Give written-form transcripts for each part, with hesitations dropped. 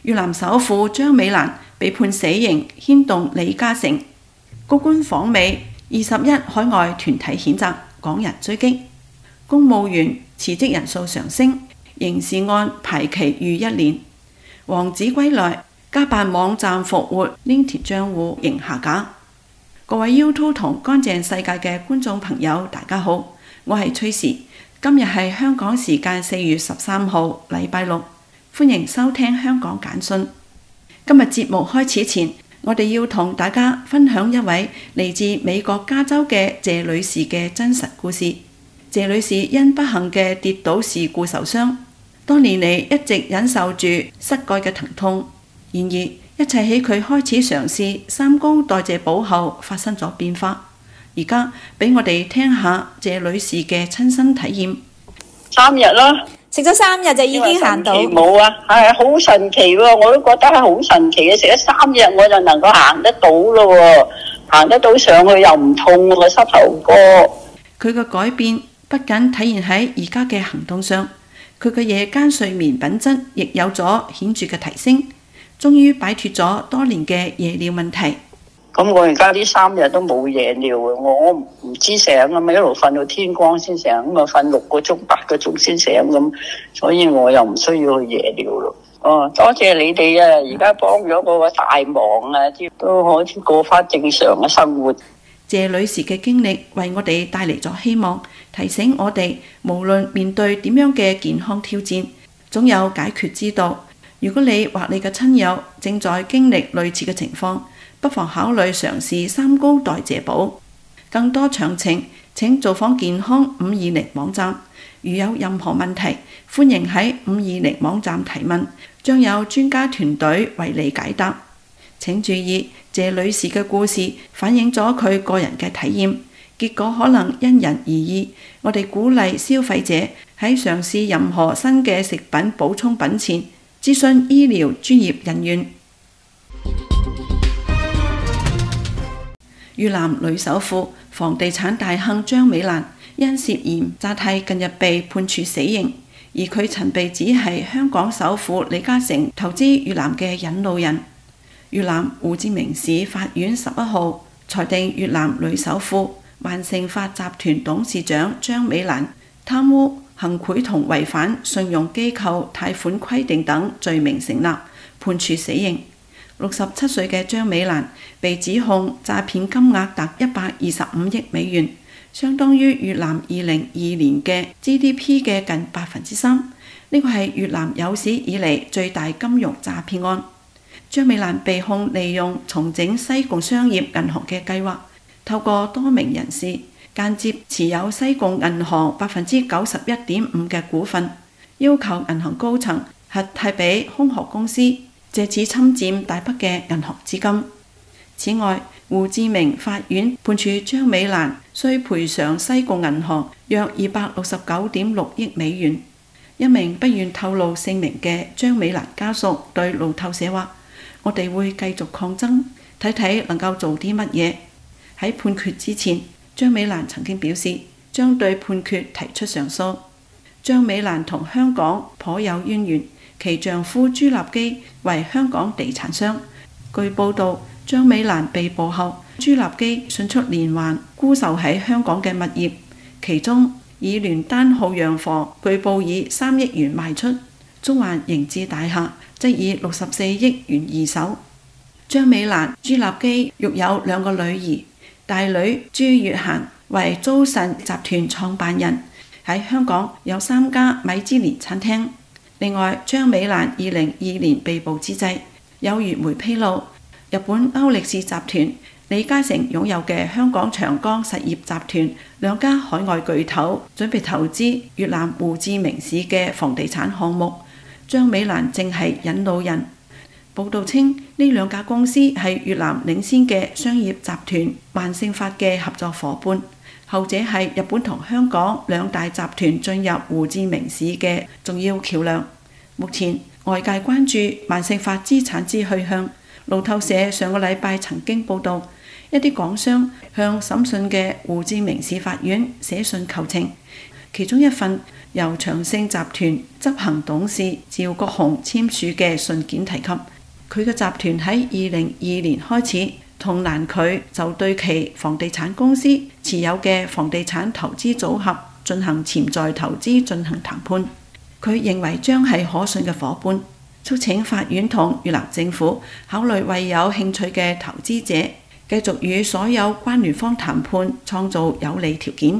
越南首富張美蘭被判死刑，牽動李嘉誠。高官訪美，21海外團體譴責，港人追擊。公務員辭職人數上升，刑事案排期逾1年。王子歸來，家辦網站復活 LinkedIn 賬戶仍下架。各位 YouTube 同乾淨世界嘅觀眾朋友，大家好，我係崔時。今日係香港時間4月13號，禮拜六，歡迎收聽香港簡訊。今日節目開始前，我哋要同大家分享一位嚟自美國加州嘅謝女士嘅真實故事。謝女士因不幸嘅跌倒事故受傷，多年嚟一直忍受住膝蓋嘅疼痛。然而，一切喺佢開始嘗試三高代謝補後發生咗變化。而家俾我哋聽下謝女士嘅親身體驗。 3日啦， 食咗3日就已經行到。 冇啊，係好神奇喎！我都覺得係好神奇嘅。食咗3日我就能夠行得到咯喎，行得到上去又唔痛個膝頭哥。 佢嘅改變不僅體現喺而家嘅行動上，佢嘅夜間睡眠品質亦有咗顯著嘅提升，終於擺脫咗多年嘅夜尿問題。 咁我而家呢3日都冇夜尿啊！我唔知醒啊嘛，一路瞓到天光先醒，咁啊瞓6個鐘、8個鐘先醒咁，所以我又唔需要去夜尿咯。哦，多謝你哋啊！而家幫咗我個大忙啊，都可以過翻正常嘅生活。 謝女士嘅經歷為我哋帶嚟咗希望，提醒我哋無論面對點樣嘅健康挑戰，總有解決之道。如果你或你嘅親友正在經歷類似嘅情況，不妨考慮嘗試三高代謝補。更多詳情請造訪健康520網站。如有任何問題，歡迎喺520網站提問，將有專家團隊為你解答。請注意，謝女士嘅故事反映咗佢個人嘅體驗，結果可能因人而異。我哋鼓勵消費者喺嘗試任何新嘅食品補充品前，諮詢醫療專業人員。越南女首富、房地產大亨張美蘭因涉嫌詐騙近日被判處死刑，而佢曾被指係香港首富李嘉誠投資越南嘅引路人。越南胡志明市法院11號裁定越南女首富萬盛發集團董事長張美蘭貪污、行賄同違反信用機構貸款規定等罪名成立，判處死刑。67歲嘅張美蘭被指控詐騙金額達125億美元，相當於越南2022年嘅 GDP 嘅近3%。呢個係越南有史以嚟最大金融詐騙案。張美蘭被控利用重整西貢商業銀行嘅計劃，透過多名人士間接持有西貢銀行91.5%嘅股份，要求銀行高層核貸俾空殼公司，借此侵佔大筆嘅銀行資金。此外，胡志明法院判處張美蘭需賠償西貢銀行約269.6億美元。一名不願透露姓名嘅張美蘭家屬對路透社話：我哋會繼續抗爭，睇睇能夠做啲乜嘢。喺判決之前，張美蘭曾經表示將對判決提出上訴。張美蘭同香港頗有淵源，其丈夫朱立基為香港地產商。據報道，張美蘭被捕後，朱立基迅速連環沽售喺香港嘅物業，其中以聯丹浩洋房據報以3億元賣出，中環盈智大廈則以64億元二手。張美蘭、朱立基育有2個女兒，大女朱月嫻為租慎集團創辦人，喺香港有3家米芝蓮餐廳。另外，張美蘭2022年被捕之際，有傳媒披露，日本歐力士集團、李嘉誠擁有嘅香港長江實業集團2家海外巨頭準備投資越南胡志明市嘅房地產項目，張美蘭正係引路人。報道稱，呢2家公司係越南領先嘅商業集團萬盛發嘅合作伙伴，後者係日本同香港2大集團進入胡志明市嘅重要橋樑。目前外界關注萬盛發資產之去向。路透社上個禮拜曾經報導，一啲港商向審訊嘅胡志明市法院寫信求情， 其中一份由長盛集團執行董事趙國雄簽署嘅信件提及，佢嘅集團喺2022年開始同蘭蔻就對其房地產公司持有嘅房地產投資組合進行潛在投資進行談判。佢認為將係可信嘅夥伴，促請法院同越南政府考慮為有興趣嘅投資者繼續與所有關聯方談判，創造有利條件。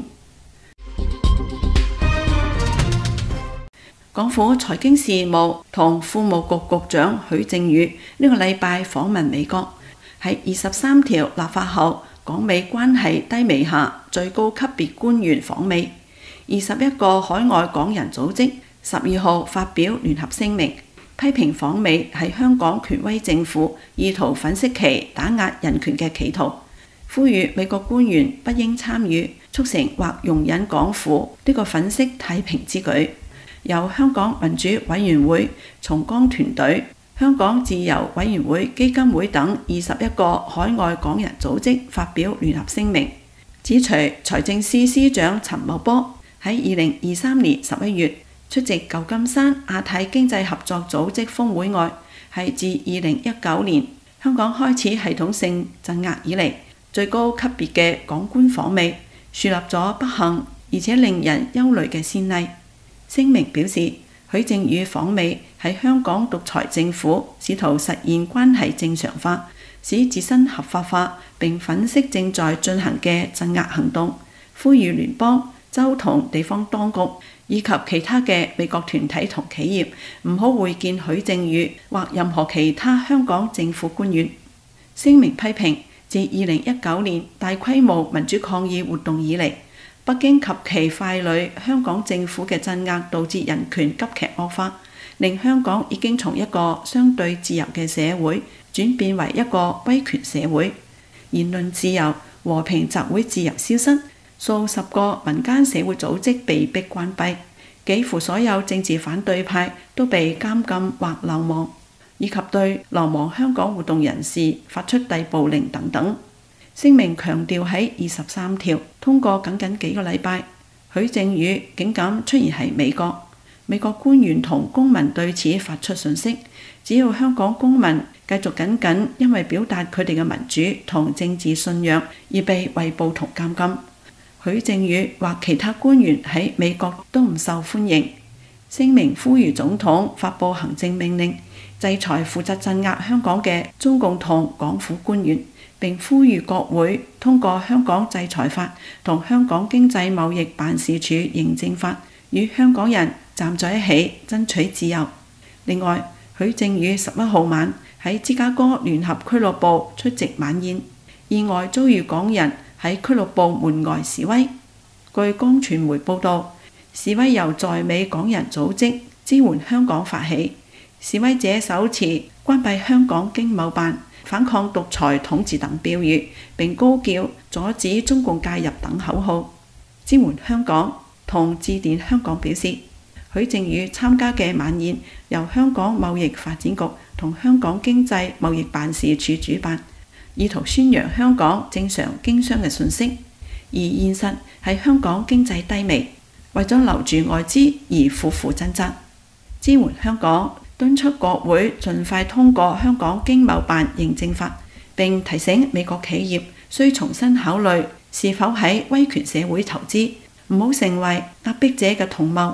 港府財經事務同庫務局局長許正宇呢個禮拜訪問美國，喺23條立法後，港美關係低迷下，最高級別官員訪美。21個海外港人組織12號發表聯合聲明，批評訪美係香港權威政府意圖粉飾其打壓人權嘅企圖，呼籲美國官員不應參與促成或容忍港府呢個粉飾太平之舉。由香港民主委員會、重光團隊、香港自由委員會基金會等21個海外港人組織發表聯合聲明，指除財政司司長陳茂波喺2023年11月出席舊金山亞太經濟合作組織峰會外，係自2019年香港開始系統性鎮壓以嚟最高級別嘅港官訪美，樹立咗不幸而且令人憂慮嘅先例。聲明表示，許正宇訪美係香港獨裁政府試圖實現關係正常化，使自身合法化，並粉飾正在進行嘅鎮壓行動，呼籲聯邦、州同地方當局以及其他嘅美國團體同企業唔好會見許正宇或任何其他香港政府官員。聲明批評自2019年大規模民主抗議活動以嚟，北京及其傀儡香港政府嘅鎮壓導致人權急劇惡化，令香港已經從一個相對自由嘅社會轉變為一個威權社會，言論自由、和平集會自由消失，數十個民間社會組織被迫關閉，幾乎所有政治反對派都被監禁或流亡，以及對流亡香港活動人士發出逮捕令等等。聲明強調喺23條通過僅幾個禮拜，許正宇竟敢出現喺美國，美國官員同公民對此發出訊息，只要香港公民繼續僅因為表達佢哋嘅民主同政治信仰而被圍捕同監禁，許正宇或其他官員喺美國都唔受歡迎。聲明呼籲總統發布行政命令，制裁負責鎮壓香港嘅中共同港府官員，並呼籲國會通過香港制裁法同香港經濟貿易辦事處認證法，與香港人站在一起爭取自由。另外，許正宇11號晚喺芝加哥聯合俱樂部出席晚宴，意外遭遇港人喺俱樂部門外示威。據光傳媒報導，示威由在美港人組織支援香港發起，示威者手持關閉香港經貿辦、反抗獨裁統治等標語，並高叫阻止中共介入等口號，支援香港同致電香港表示，許正宇參加嘅晚宴由香港貿易發展局同香港經濟貿易辦事處主辦，意圖宣揚香港正常經商嘅訊息，而現實係香港經濟低迷，為咗留住外資而苦苦掙扎，支援香港，敦促國會盡快通過香港經貿辦認證法，並提醒美國企業需重新考慮是否喺威權社會投資，唔好成為壓迫者嘅同謀。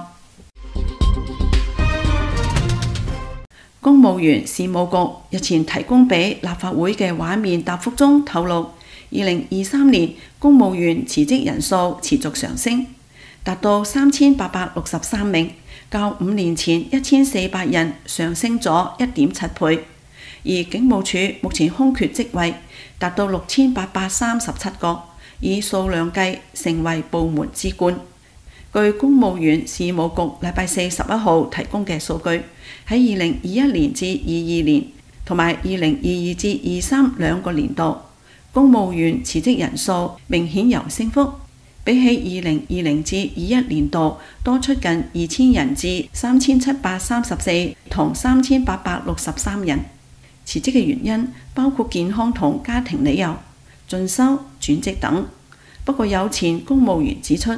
公務員事務局日前提供俾立法會嘅畫面答覆中透露，2023年公務員辭職人數持續上升，達到3863名。較5年前1400人上升咗1.7倍，而警務處目前空缺職位達到6837個，以數量計成為部門之冠。據公務員事務局禮拜4 11號提供嘅數據，喺2021年至22年同埋2022至23兩個年度，公務員辭職人數明顯有升幅。比起2020至21年度多出近2000人至3734同3863人。辭職嘅原因包括健康同家庭理由、進修、轉職等。不過有前公務員指出，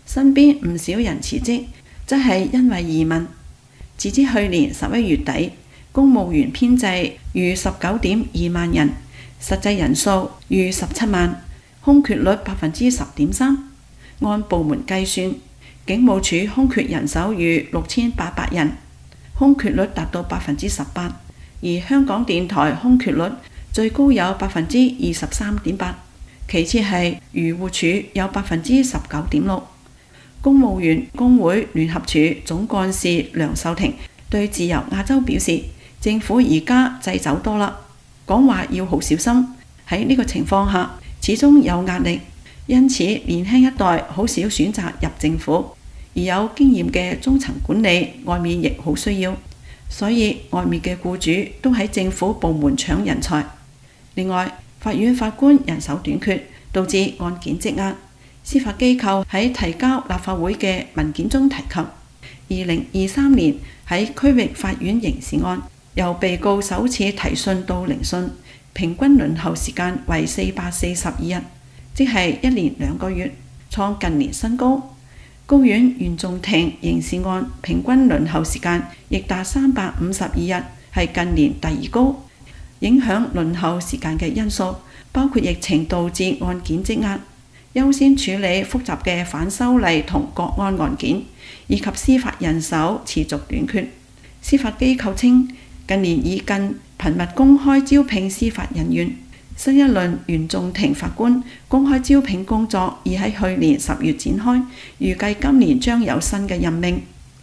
身邊唔少人辭職，則係因為移民。截至去年11月底，公務員編制逾19.2萬人，實際人數逾17萬，空缺率10.3%。按部門計算，警務處空缺人手逾6800人，空缺率達到18%，而香港電台空缺率最高有23.8%，其次係漁護署有19.6%。公務員工會聯合處總幹事梁秀婷對自由亞洲表示，政府而家掣肘多啦，講話要好小心。喺呢個情況下，始終有壓力，因此年輕一代好少選擇入政府，而有經驗嘅中層管理外面亦好需要，所以外面嘅僱主都喺政府部門搶人才。另外，法院法官人手短缺，導致案件積壓。司法機構喺提交立法會嘅文件中提及，2023年喺區域法院刑事案，由被告首次提訊到聆訊，平均輪候時間為442日，即係1年2個月，創近年新高。高院原訟庭刑事案平均輪候時間亦達352日，係近年第2高。影響輪候時間嘅因素包括疫情導致案件積壓，優先處理複雜嘅反修例同國安案件，以及司法人手持續短缺。司法機構稱，近年已近頻密公開招聘司法人員，新一輪原訟庭法官公開招聘工作已喺去年10月展開，預計今年將有新嘅任命。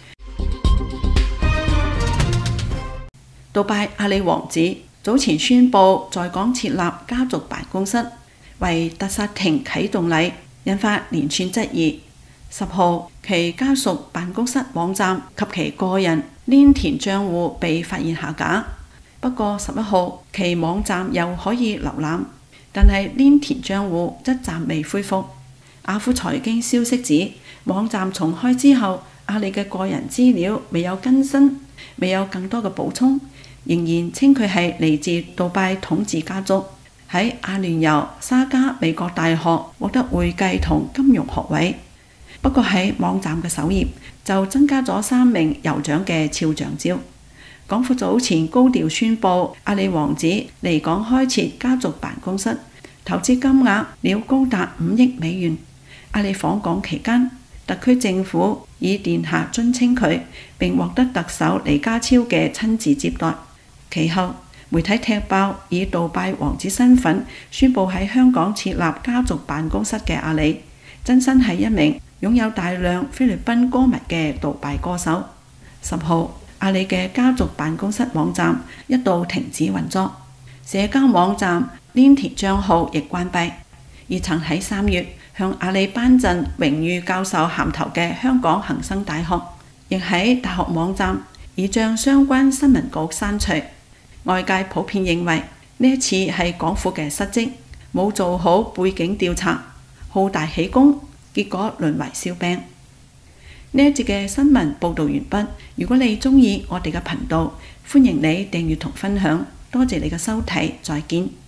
杜拜阿里王子早前宣布在港設立家族辦公室，為特煞庭啟動禮，引發連串質疑。10號，其家屬辦公室網站及其個人黏田賬戶被發現下架。不過11號，其網站又可以瀏覽，但係黏田賬戶則暫未恢復。雅虎財經消息指，網站重開之後，阿里嘅個人資料未有更新，未有更多嘅補充，仍然稱佢係嚟自杜拜統治家族。喺阿聯酋沙加美國大學獲得會計同金融學位。不過喺網站嘅首頁就增加咗3名酋長嘅肖像照。港府早前高調宣布阿里王子離港開設家族辦公室，投資金額了高達5億美元。阿里訪港期間，特區政府以殿下尊稱佢，並獲得特首李家超嘅親自接待。其後媒體踢爆以杜拜王子身份宣布喺香港設立家族辦公室嘅阿里，真身係一名擁有大量菲律賓歌迷嘅杜拜歌手。10號，阿里嘅家族辦公室網站一度停止運作，社交網站黏田帳號亦關閉。而曾喺3月向阿里頒贈榮譽教授銜頭嘅香港恒生大學，亦喺大學網站已將相關新聞稿刪除。外界普遍認為呢一次係港府嘅失職，冇做好背景調查，好大喜功，結果淪為笑柄。呢一節嘅新聞報導完畢。如果你鍾意我哋嘅頻道，歡迎你訂閱同分享。多謝你嘅收睇，再見。